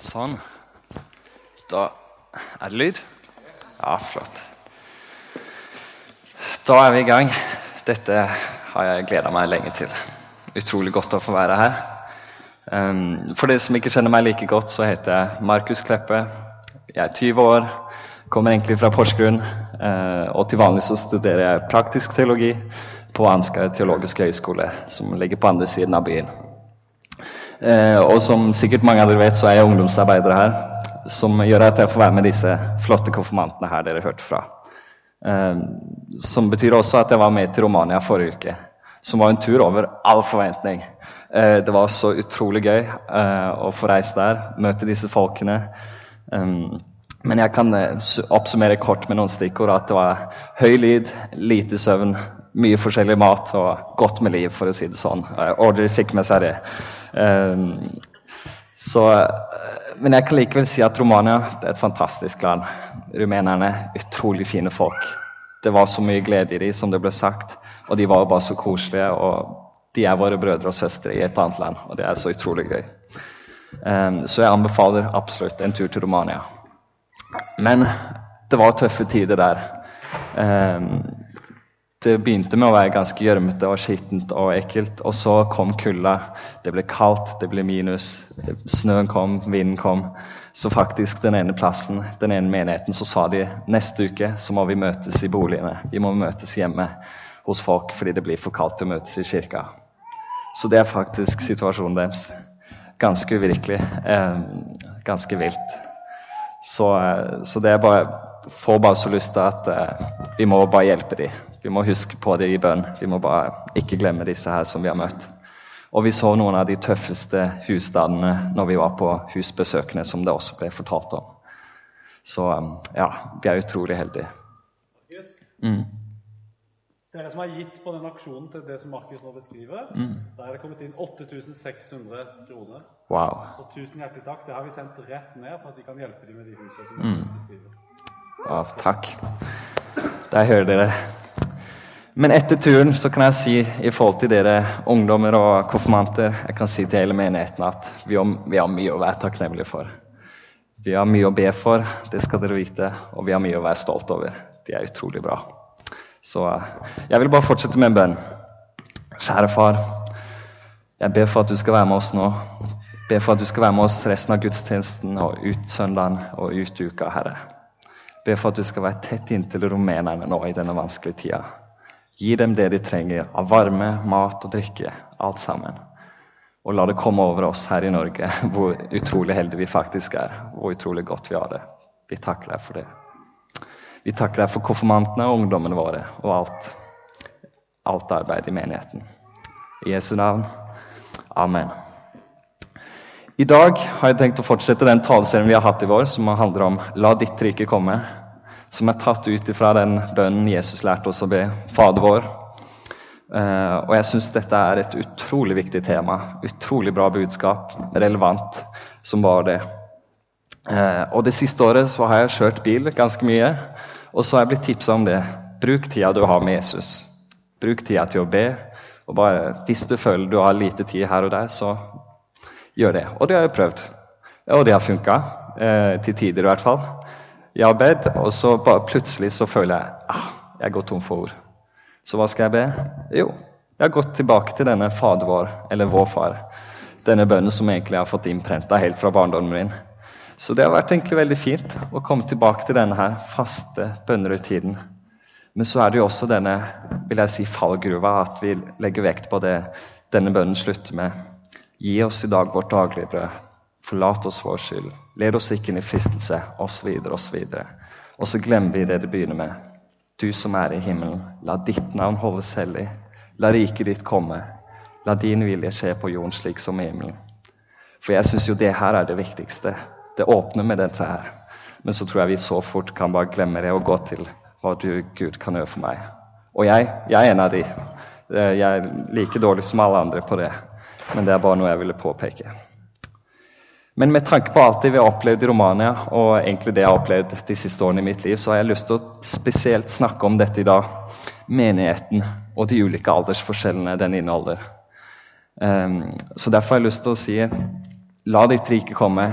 Sånn. Da er det lyd. Ja, flott. Da er vi i gang. Dette har jeg gledet meg lenge til. Utrolig godt å få være her. For dere som ikke kjenner meg like godt, så heter jeg Markus Kleppe. Jeg er 20 år, kommer egentlig fra Porsgrunn, og til vanlig så studerer jeg praktisk teologi på Ansgar teologiske høyskole, som ligger på andre siden av byen. Og som sikkert mange av dere vet, så er jeg ungdomsarbeider her, som gjør at jeg får være med disse flotte konfirmantene her dere hørte fra. Som betyr også at jeg var med til Romania forrige uke, som var en tur over all forventning. Det var så utrolig gøy å få reise der, møte disse folkene. Men jeg kan oppsummere kort med noen stikkord at det var høy lyd, lite søvn, mye forskjellig mat og godt med liv, for å si det sånn. Og dere fikk med seg det. Men jeg kan likevel si at Romania er et fantastisk land. Rumenerne, utrolig fine folk. Det var så mye glede i dem, som det ble sagt, og de var bare så koselige, og de er våre brødre og søstre i et annet land, og det er så utrolig gøy. Så jeg anbefaler absolutt en tur til Romania. Men det var tøffe tider der. Det begynte med å være ganske gjørmete og skittent og ekkelt, og så kom kulda. Det ble kaldt, det ble minus, snøen kom, vinden kom. Så faktisk den ene plassen, den ene menigheten, så sa de neste uke så må vi møtes i boligene. Vi må møtes hjemme hos folk, fordi det blir for kaldt å møtes i kirka. Så det er faktisk situasjonen deres. Ganske uvirkelig, ganske vilt. Så det er bare, får bare så lyst til at vi må bare hjelpe dem. Vi må huske på det i bønn. Vi må bare ikke glemme disse her som vi har møtt. Og vi så noen av de tøffeste husstandene når vi var på husbesøkene, som det også ble fortalt om. Så ja, vi er utrolig heldige. Dere som har gitt på den aksjonen til det som Markus nå beskriver, der er det kommet inn 8.600 kroner. Wow. Og tusen hjertelig takk. Det har vi sendt rett ned for at de kan hjelpe dem med de husene som Markus beskriver. Wow, takk. Der hører dere. Men etter turen så kan jeg si i forhold til dere ungdommer og konfirmanter, jeg kan si til hele menigheten at vi har mye å være takknemlige for. Vi har mye å be for, det skal dere vite, og vi har mye å være stolt over. Det er utrolig bra. Så jeg vil bare fortsette med en bønn. Kjære far, jeg ber for at du skal være med oss nå. Jeg ber for at du skal være med oss resten av gudstjenesten og ut søndagen og ut uka, Herre. Jeg ber for at du skal være tett inntil rumenerne nå i denne vanskelige tida. Gi dem det de trenger av varme, mat og drikke, alt sammen. Og la det komme over oss her i Norge, hvor utrolig heldige vi faktisk er, hvor utrolig godt vi har det. Vi takker deg for det. Vi takker deg for konfirmantene og ungdommene våre, og alt arbeid i menigheten. I Jesu navn. Amen. I dag har jeg tenkt å fortsette den taleserien vi har hatt i vår, som handler om «La ditt rike komme», som er tatt ut fra den bønnen Jesus lærte oss å be, Fader vår. Og jeg synes dette er et utrolig viktig tema, utrolig bra budskap, relevant som var det. Og det siste året så har jeg kjørt bil ganske mye, og så har jeg blitt tipset om det. Bruk tida du har med Jesus. Bruk tida til å be, og bare, hvis du føler du har lite tid her og der, så gjør det. Og det har jeg prøvd, og det har funket, til tider i hvert fall. Jeg har bedt, og så bare plutselig så føler jeg går tom for ord. Så hva skal jeg be? Jo, jeg har gått tilbake til denne Fader vår, eller vår far. Denne bønnen som egentlig har fått innprentet helt fra barndommen min. Så det har vært egentlig veldig fint å komme tilbake til denne her faste bønnerutinen. Men så er det jo også denne, vil jeg si, fallgruva, at vi legger vekt på det denne bønnen slutter med. Gi oss i dag vårt daglige brød. Forlat oss vår skyld. Led oss ikke inn i fristelse, og så videre, og så videre. Og så glemmer vi det begynner med. Du som er i himmelen, la ditt navn holdes hellig. La riket ditt komme. La din vilje skje på jorden slik som i himmelen. For jeg synes jo det her er det viktigste. Det åpner med dette her. Men så tror jeg vi så fort kan bare glemme det og gå til hva du, Gud, kan gjøre for meg. Og jeg er en av de. Jeg er like dårlig som alle andre på det. Men det er bare noe jeg ville påpeke. Men med tanke på alt det vi har opplevd i Romania, og egentlig det jeg har opplevd de siste årene i mitt liv, så har jeg lyst til å spesielt snakke om dette i dag. Menigheten og de ulike aldersforskjellene den inneholder. Så derfor har jeg lyst til å si, la ditt rike komme,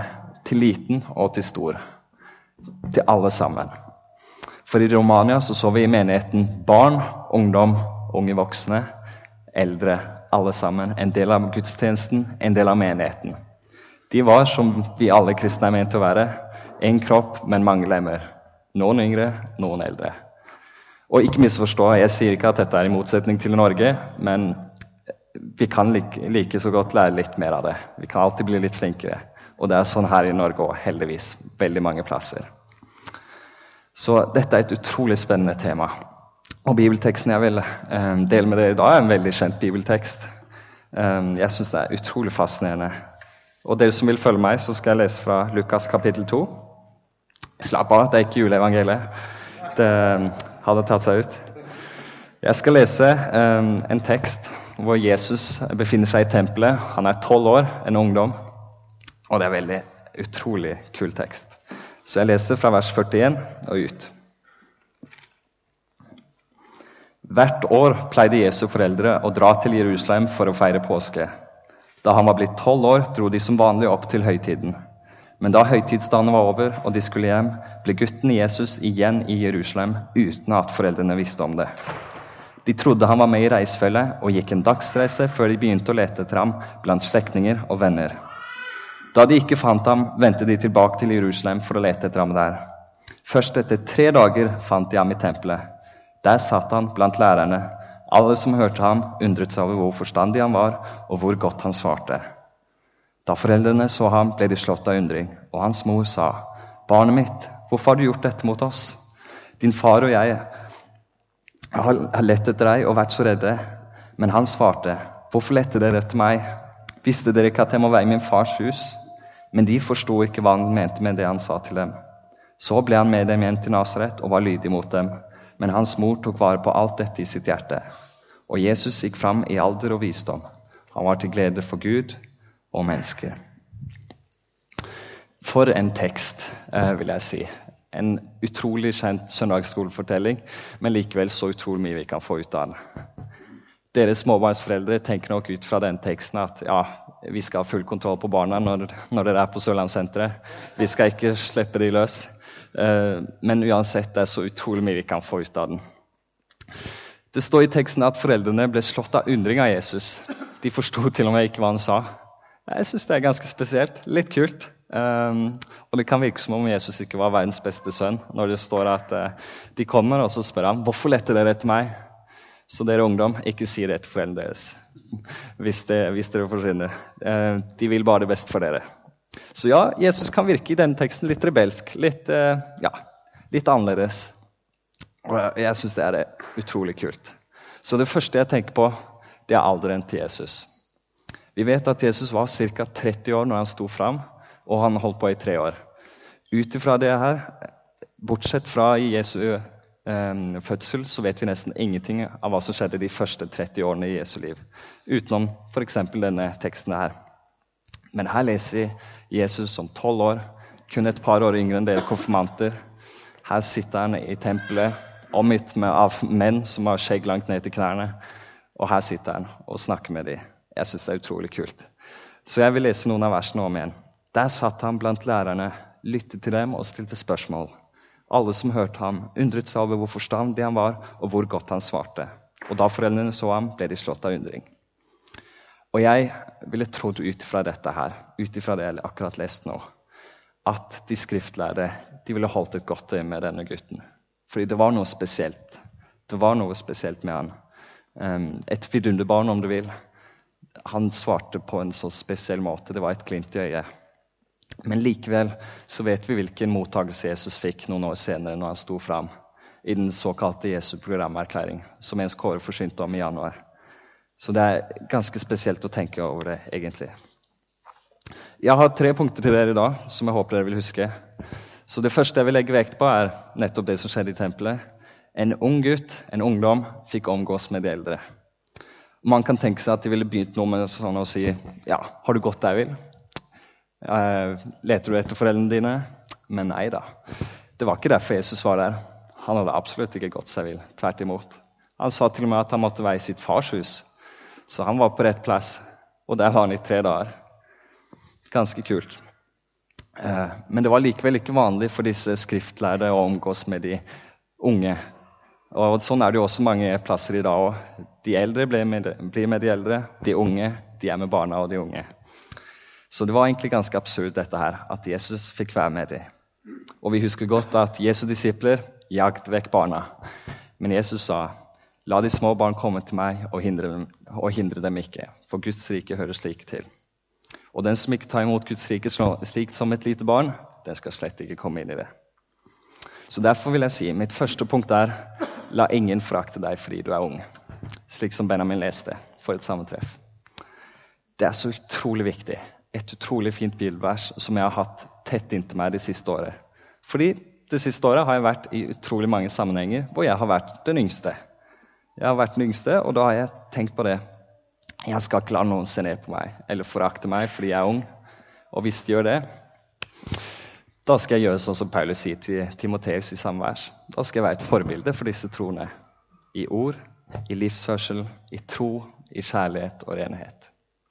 til liten og til stor. Til alle sammen. For i Romania så vi i menigheten barn, ungdom, unge voksne, eldre, alle sammen. En del av gudstjenesten, en del av menigheten. De var, som vi alle kristne ment å være, en kropp, men mange lemmer. Noen yngre, noen eldre. Og ikke misforstå, jeg sier ikke at dette i motsetning til Norge, men vi kan like så godt lære litt mer av det. Vi kan alltid bli litt flinkere. Og det sånn her i Norge også, heldigvis. Veldig mange plasser. Så dette et utrolig spennende tema. Og bibelteksten jeg vil dele med dere i dag en veldig kjent bibeltekst. Jeg synes det utrolig fascinerende. Og dere som vil følge meg, så skal jeg lese fra Lukas kapittel 2. Slapp av, det ikke juleevangeliet. Det hadde tatt seg ut. Jeg skal lese en tekst hvor Jesus befinner seg i tempelet. Han 12 år, en ungdom. Og det veldig utrolig kul tekst. Så jeg leser fra vers 41 og ut. Hvert år pleide Jesu foreldre å dra til Jerusalem for å feire påske. Da han var blitt 12 år, dro de som vanlig opp til høytiden. Men da høytidsdagen var over, og de skulle hjem, ble gutten Jesus igjen i Jerusalem, uten at foreldrene visste om det. De trodde han var med i reisfelle, og gikk en dagsreise før de begynte å lete etter ham blant slektninger og venner. Da de ikke fant ham, ventet de tilbake til Jerusalem for å lete etter ham der. Først etter 3 dager fant de ham i tempelet. Der satt han blant lærerne. Alle som hørte ham, undret seg over hvor forstandig han var, og hvor godt han svarte. Da foreldrene så ham, ble de slått av undring, og hans mor sa, «Barnet mitt, hvorfor har du gjort dette mot oss? Din far og jeg har lett etter deg og vært så redde.» Men han svarte, «Hvorfor lette dere etter meg? Visste dere ikke at jeg må være i min fars hus?» Men de forstod ikke hva han mente med det han sa til dem. Så ble han med dem igjen til Nasaret og var lydig mot dem. Men hans mor tok vare på alt dette i sitt hjerte. Og Jesus gikk fram i alder og visdom. Han var til glede for Gud og mennesker. For en tekst, vil jeg si. En utrolig kjent søndagsskolefortelling, men likevel så utrolig mye vi kan få ut av den. Dere småbarnsforeldre tenker nok ut fra den teksten at ja, vi skal ha full kontroll på barna når dere på Sørlandssenteret. Vi skal ikke slippe de løs. Men uansett, det så utrolig mye vi kan få ut av den. Det står i teksten at foreldrene ble slått av undring av Jesus. De forstod til og med ikke hva han sa. Jeg synes det ganske spesielt, litt kult. Og det kan virke som om Jesus ikke var verdens beste sønn, når det står at de kommer og så spør han, hvorfor lette dere etter meg? Så dere ungdom, ikke si det til foreldrene deres, hvis dere forsvinner. De vil bare det beste for dere. Så ja, Jesus kan virke i denne teksten litt rebelsk, litt annerledes. Og jeg synes det utrolig kult. Så det første jeg tenker på, det alderen til Jesus. Vi vet at Jesus var ca. 30 år når han sto fram, og han holdt på i 3 år. Utifra det her, bortsett fra i Jesu fødsel, så vet vi nesten ingenting av hva som skjedde de første 30 årene i Jesu liv. Utenom for eksempel denne teksten her. Men her leser vi Jesus som 12 år, kun et par år yngre enn dere konfirmanter. Her sitter han i tempelet, omgitt av menn som har skjegg langt ned til knærne. Og her sitter han og snakker med dem. Jeg synes det utrolig kult. Så jeg vil lese noen av versene om igjen. Der satt han blant lærerne, lyttet til dem og stilte spørsmål. Alle som hørte ham, undret seg over hvor forstandig han var, og hvor godt han svarte. Og da foreldrene så ham, ble de slått av undring. Og jeg ville trodd ut fra dette her, ut fra det jeg akkurat leste nå, at de skriftlærde, de ville holdt et godt øye med denne gutten. Fordi det var noe spesielt. Det var noe spesielt med han. Et vidunderbarn, om du vil. Han svarte på en så spesiell måte. Det var et glimt i øyet. Men likevel så vet vi hvilken mottagelse Jesus fikk noen år senere når han sto fram i den såkalte Jesu programerklæring, som Jens Kåre forsynte om i januar. Så det ganske spesielt å tenke over det, egentlig. Jeg har 3 punkter til dere i dag, som jeg håper dere vil huske. Så det første jeg vil legge vekt på nettopp det som skjedde i tempelet. En ung gutt, en ungdom, fikk omgås med de eldre. Man kan tenke seg at de ville begynt noe med sånn å si, ja, har du gått der, vil? Leter du etter foreldrene dine? Men nei da. Det var ikke derfor Jesus var der. Han hadde absolutt ikke gått seg vill, tvert imot. Han sa til og med at han måtte være i sitt fars hus. Så han var på rett plass, og der var han i 3 dager. Ganske kult. Men det var likevel ikke vanlig for disse skriftlærde å omgås med de unge. Og sånn det jo også mange plasser i dag også. De eldre blir med de eldre, de unge, de med barna og de unge. Så det var egentlig ganske absurd dette her, at Jesus fikk være med dem. Og vi husker godt at Jesu disipler jagde vekk barna. Men Jesus sa, la de små barn komme til meg og hindre dem ikke, for Guds rike hører slik til. Og den som ikke tar imot Guds rike slik som et lite barn, den skal slett ikke komme inn i det. Så derfor vil jeg si, mitt første punkt la ingen forakte deg fordi du ung. Slik som Benjamin leste for et sammentreff. Det så utrolig viktig. Et utrolig fint bibelvers som jeg har hatt tett inntil meg det siste året. Fordi det siste året har jeg vært i utrolig mange sammenhenger hvor jeg har vært den yngste. Jeg har vært den yngste, og da har jeg tenkt på det. Jeg skal ikke la noen se ned på meg, eller forakte meg fordi jeg ung. Og hvis de gjør det, da skal jeg gjøre sånn som Paulus sier til Timotheus i samme vers. Da skal jeg være et forbilde for disse troende. I ord, i livsførsel, i tro, i kjærlighet og renhet.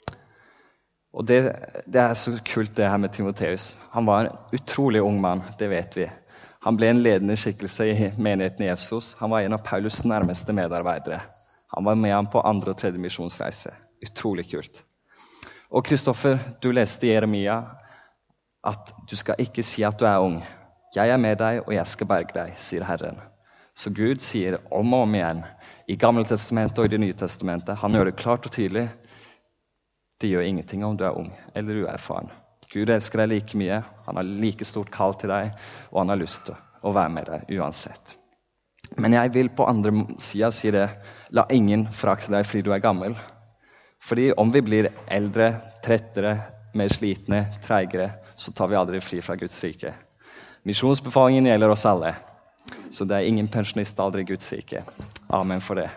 Og det så kult det her med Timotheus. Han var en utrolig ung mann, det vet vi. Han ble en ledende skikkelse i menigheten i Efesos. Han var en av Paulus nærmeste medarbeidere. Han var med ham på 2. og 3. misjonsreise. Utrolig kult. Og Kristoffer, du leste i Jeremia at du skal ikke si at du ung. Jeg med deg, og jeg skal berge deg, sier Herren. Så Gud sier om og om igjen, i Gamle Testamentet og i Det nye Testamentet, han gjør det klart og tydelig, det gjør ingenting om du ung eller uerfaren. Gud elsker deg like mye, han har like stort kall til deg, og han har lyst til å være med deg uansett. Men jeg vil på andre siden si det, la ingen forakte deg fordi du gammel. Fordi om vi blir eldre, trettere, mer slitne, treigere, så tar vi aldri fri fra Guds rike. Misjonsbefalingen gjelder oss alle, så det ingen pensjonist aldri Guds rike. Amen for det.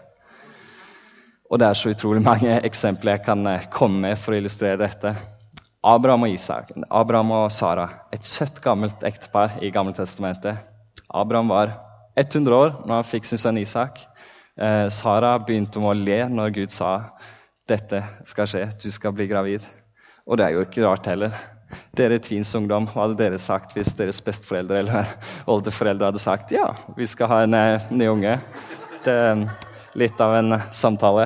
Og det så utrolig mange eksempler jeg kan komme med for å illustrere dette. Abraham og Sara, et søtt gammelt ektepar i Gamle Testamentet. Abraham var 100 år når han fikk sin sønn Isak. Sara begynte å le når Gud sa, dette skal skje, du skal bli gravid. Og det jo ikke rart heller. Dere tvinsungdom, hva hadde dere sagt hvis deres besteforeldre eller oldeforeldre hadde sagt, ja, vi skal ha en ny unge. Det litt av en samtale.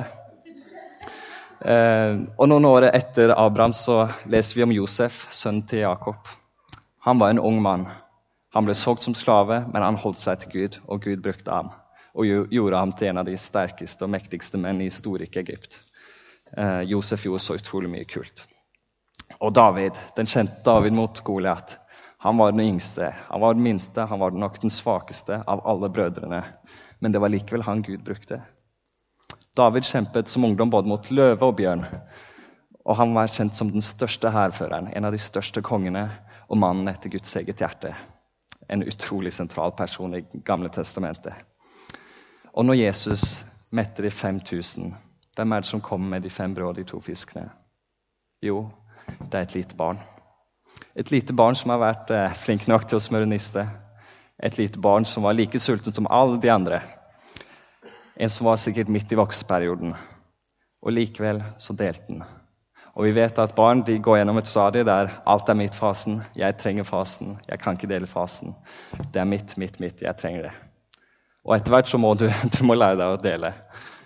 Og noen år etter Abraham så leser vi om Josef, sønnen til Jakob. Han var en ung mann. Han ble solgt som slave, men han holdt seg til Gud, og Gud brukte ham. Og gjorde ham til en av de sterkeste og mektigste menn i historiske Egypt. Josef gjorde så utrolig mye kult. Og David, den kjente David mot Goliat. Han var den yngste, han var den minste, han var nok den svakeste av alle brødrene. Men det var likevel han Gud brukte. David kjempet som ungdom både mot løve og bjørn. Og han var kjent som den største hærføreren, en av de største kongene og mannen etter Guds eget hjerte. En utrolig sentral person i Gamle Testamentet. Og når Jesus metter de 5000, hvem det som kommer med de 5 brød og de 2 fiskene? Jo, det et lite barn. Et lite barn som har vært flink nok til å smøre niste. Et lite barn som var like sulten som alle de andre. En som var sikkert midt i vokseperioden. Og likevel så delte den. Og vi vet at barn de går gjennom et stadie der alt mitt fasen. Jeg trenger fasen. Jeg kan ikke dele fasen. Det mitt. Jeg trenger det. Og etter hvert så må du må lære deg å dele.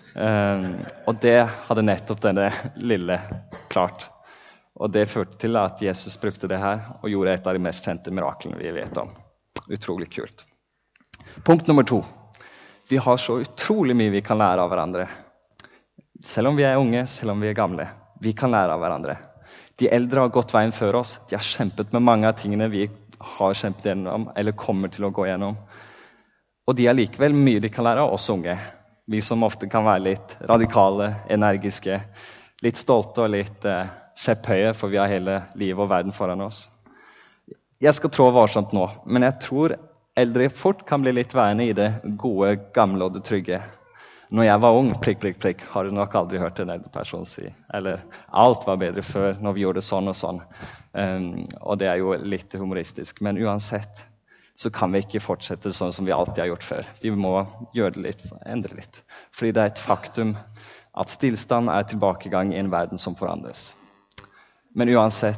Og det hadde nettopp denne lille klart. Og det førte til at Jesus brukte det her og gjorde et av de mest kjente miraklene vi vet om. Utrolig kult. Punkt nummer 2. Vi har så utrolig mye vi kan lære av hverandre. Selv om vi unge, selv om vi gamle. Vi kan lære av hverandre. De eldre har gått veien før oss. De har kjempet med mange av tingene vi har kjempet gjennom, eller kommer til å gå gjennom. Og de har likevel mye de kan lære av oss unge. Vi som ofte kan være litt radikale, energiske, litt stolte og litt kjepphøye, for vi har hele livet og verden foran oss. Jeg skal trå varsomt nå, men jeg tror eldre fort kan bli litt værende i det gode, gamle og det trygge. Når jeg var ung, prikk, har du nok aldri hørt en eldre person si. Eller, alt var bedre før når vi gjorde sånn og sånn. Og det jo litt humoristisk. Men uansett, så kan vi ikke fortsette sånn som vi alltid har gjort før. Vi må gjøre det litt, endre litt. Fordi det et faktum at stillstand tilbakegang i en verden som forandres. Men uansett,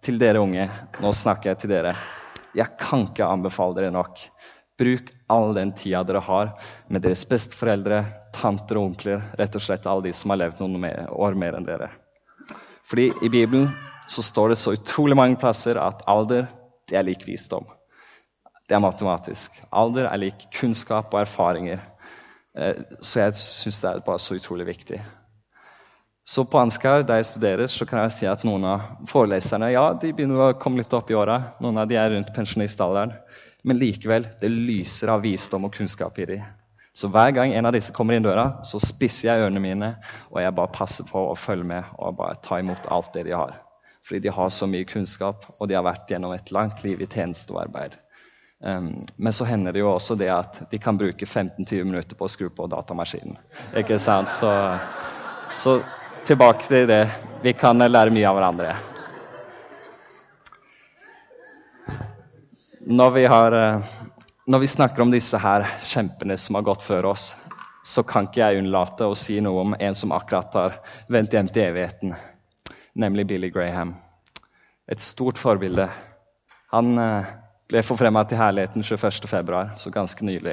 til dere unge, nå snakker jeg til dere, jeg kan ikke anbefale dere nok. Bruk all den tida dere har med deres besteforeldre, tanter og onkler, rett og slett alle de som har levd noen år mer enn dere. Fordi i Bibelen så står det så utrolig mange plasser at alder, det er lik visdom. Det er matematisk. Alder er lik kunnskap og erfaringer. Så jeg synes det er bare så utrolig viktig. Så på Ansgar, der jeg studerer, så kan jeg si at noen av foreleserne, ja, de begynner å komme litt opp i året. Noen av de er rundt pensjonistalderen. Men likevel, det lyser av visdom og kunnskap i de. Så hver gang en av disse kommer inn døra, så spisser jeg ørene mine, og jeg bare passer på å følge med og bare ta imot alt det de har. Fordi de har så mye kunnskap, og de har vært gjennom et langt liv i tjeneste og arbeid. Men så hender det jo også det at de kan bruke 15-20 minutter på å skru på datamaskinen. Ikke sant? Så tilbake til det. Vi kan lære mye av hverandre. Når vi snakker om disse her kjempene som har gått før oss, så kan ikke jeg unnlate å si noe om en som akkurat har vendt hjem til evigheten, nemlig Billy Graham. Et stort forbilde. Han ble forfremmet til herligheten 21. februar, så ganske nylig.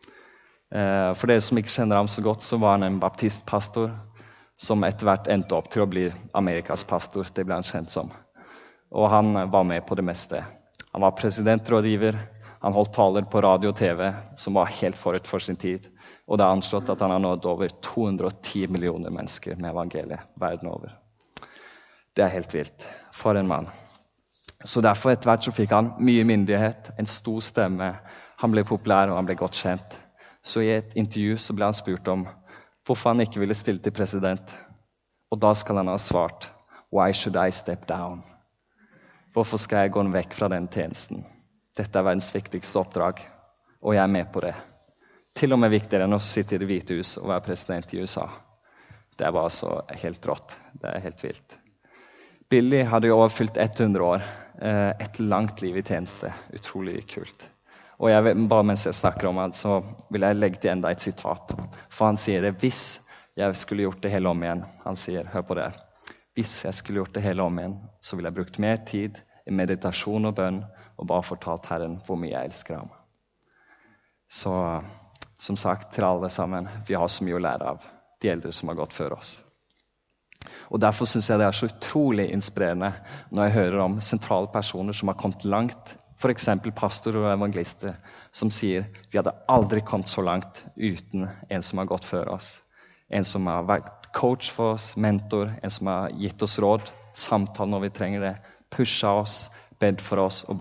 For dere som ikke kjenner ham så godt, så var han en baptistpastor som etter hvert endte opp til å bli Amerikas pastor. Det ble han kjent som. Og han var med på det meste. Han var presidentrådgiver, han holdt taler på radio og TV som var helt forut for sin tid. Og det er anslått at han har nådd over 210 millioner mennesker med evangeliet verden over. Det er helt vilt. For en mann. Så derfor etter hvert så fikk han mye myndighet, en stor stemme. Han ble populær og han ble godt kjent. Så i et intervju så ble han spurt om hvorfor han ikke ville stille til president. Og da skal han ha svart, «Why should I step down?» Hvorfor skal jeg gå vekk fra den tjenesten? Dette er verdens viktigste oppdrag, og jeg er med på det. Til og med viktigere enn å sitte i Det hvite hus og være president i USA. Det er bare så helt rått. Det er helt vilt. Billy hadde jo overfylt 100 år. Et langt liv i tjeneste. Utrolig kult. Og bare mens jeg snakker om han, så vil jeg legge til enda et sitat. For han sier det, hvis jeg skulle gjort det hele om igjen. Han sier, hør på det. Hvis jeg skulle gjort det hele om igjen, så ville jeg brukt mer tid i meditasjon og bønn, og bare fortalt Herren hvor mye jeg elsker ham. Så, som sagt, til alle sammen, vi har så mye å lære av de eldre som har gått før oss. Og derfor synes jeg det er så utrolig inspirerende når jeg hører om sentrale personer som har kommet langt, for eksempel pastorer og evangelister, som sier, vi hadde aldri kommet så langt uten en som har gått før oss. En som har vært coach for oss, mentor, en som har gitt oss råd, samtale når vi trenger det, pusha oss, bedt for oss og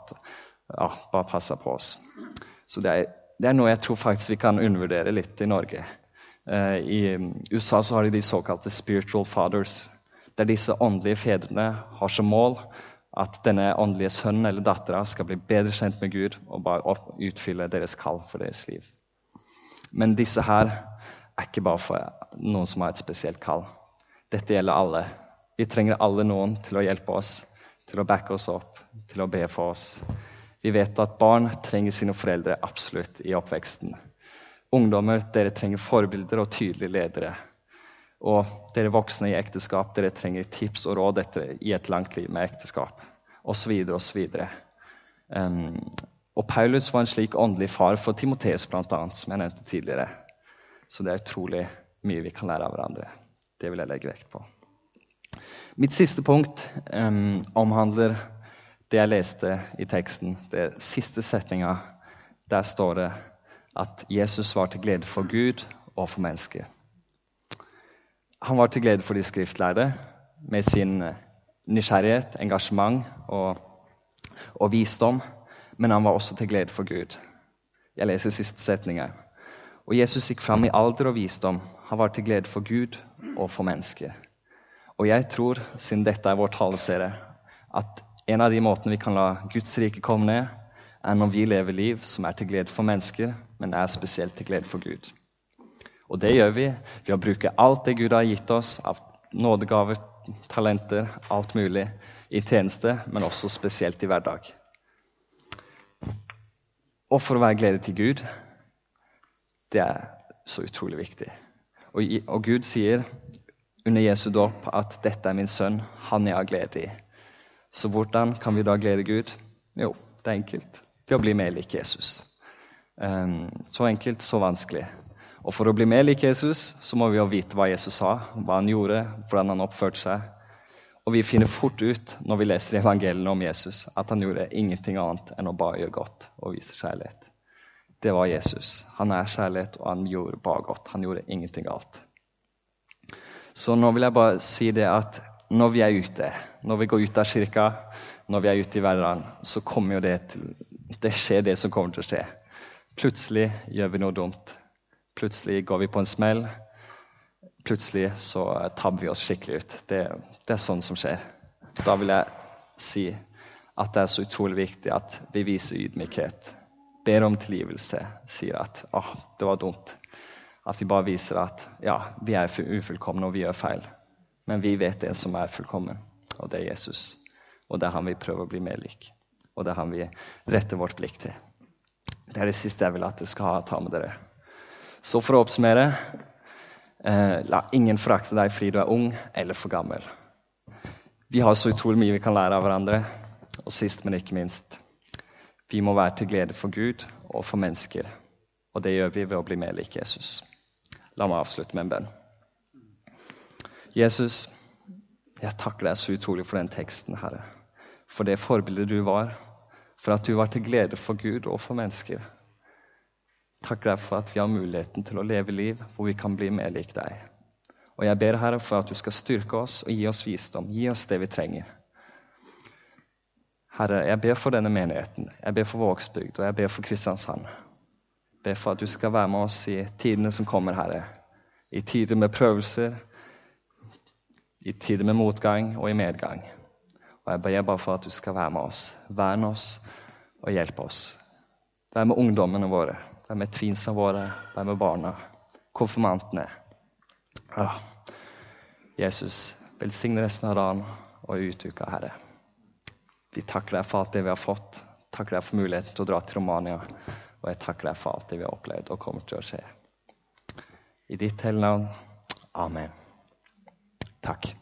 bare passet på oss. Så det er noe jeg tror faktisk vi kan undervurdere litt i Norge. I USA så har de såkalte spiritual fathers, der disse åndelige fedrene har som mål at denne åndelige sønnen eller datteren skal bli bedre kjent med Gud og bare utfylle deres kall for deres liv. Men disse her er ikke bare for noen som har et spesielt kall. Dette gjelder alle. Vi trenger alle noen til å hjelpe oss, til å backe oss opp, til å be for oss. Vi vet at barn trenger sine foreldre absolutt i oppveksten. Ungdommer, dere trenger forbilder og tydelige ledere. Og dere voksne i ekteskap, dere trenger tips og råd i et langt liv med ekteskap. Og så videre, og så videre. Og Paulus var en slik åndelig far for Timotheus blant annet, som jeg nevnte tidligere. Så det er utrolig mye vi kan lære av hverandre. Det vil jeg legge vekt på. Mitt siste punkt omhandler det jeg leste i teksten. Det siste setninga, der står det at Jesus var til glede for Gud og for mennesker. Han var til glede for de skriftlærde med sin nysgjerrighet, engasjement og visdom, men han var også til glede for Gud. Jeg leser siste setninga. Og Jesus gikk fram i alder og visdom. Han var til glede for Gud og for mennesker. Og jeg tror, siden dette er vår taleserie, at en av de måtene vi kan la Guds rike komme ned, er når vi lever liv som er til glede for mennesker, men er spesielt til glede for Gud. Og det gjør vi ved å bruke alt det Gud har gitt oss, av nådegaver, talenter, alt mulig, i tjeneste, men også spesielt i hverdag. Og for å være glede til Gud, det er så utrolig viktig. Og Gud sier under Jesu dåp at dette er min sønn, han jeg har glede i. Så hvordan kan vi da glede Gud? Jo, det er enkelt. Ved å bli mer lik Jesus. Så enkelt, så vanskelig. Og for å bli mer lik Jesus, så må vi jo vite hva Jesus sa, hva han gjorde, hvordan han oppførte seg. Og vi finner fort ut, når vi leser evangeliene om Jesus, at han gjorde ingenting annet enn å bare gjøre godt og vise kjærlighet. Det var Jesus. Han er kjærlighet, og han gjorde bare godt. Han gjorde ingenting galt. Så nå vil jeg bare si det at når vi er ute, når vi går ut av kirka, når vi er ute i hverdagen, så kommer jo det skjer det som kommer til å skje. Plutselig gjør vi noe dumt. Plutselig går vi på en smell. Plutselig så tabber vi oss skikkelig ut. Det er sånn som skjer. Da vil jeg si at det er så utrolig viktig at vi viser ydmykhet. Ber om tilgivelse. Sier at det var dumt. At vi bare viser at ja, vi er ufullkomne og vi gjør feil. Men vi vet det som er fullkommen. Og det er Jesus. Og det er han vi prøver å bli mer lik. Og det er han vi retter vårt blikk til. Det er det siste jeg vil at dere skal ta med dere. Så for å oppsummere, la ingen forakte deg fordi du er ung eller for gammel. Vi har så utrolig mye vi kan lære av hverandre. Og sist, men ikke minst, vi må være til glede for Gud og for mennesker. Og det gjør vi ved å bli mer lik Jesus. La meg avslutte med en bønn. Jesus, jeg takker deg så utrolig for den teksten, Herre. For det forbildet du var. For at du var til glede for Gud og for mennesker. Takker deg for at vi har muligheten til å leve liv hvor vi kan bli mer lik deg. Og jeg ber, Herre, for at du skal styrke oss og gi oss visdom. Gi oss det vi trenger. Herre, jeg ber for denne menigheten. Jeg ber for Vågsbygd, og jeg ber for Kristiansand. Jeg ber for at du skal være med oss i tidene som kommer, Herre. I tider med prøvelser, i tider med motgang og i medgang. Og jeg ber bare for at du skal være med oss. Verne oss og hjelpe oss. Vær med ungdommene våre. Vær med tvinsene våre. Vær med barna. Konfirmantene. Jesus, velsigne resten av dagen og utuka, Herre. Vi takker deg for alt det vi har fått. Takker deg for muligheten til å dra til Romania. Og jeg takker deg for alt det vi har opplevd og kommer til å skje. I ditt hele navn. Amen. Takk.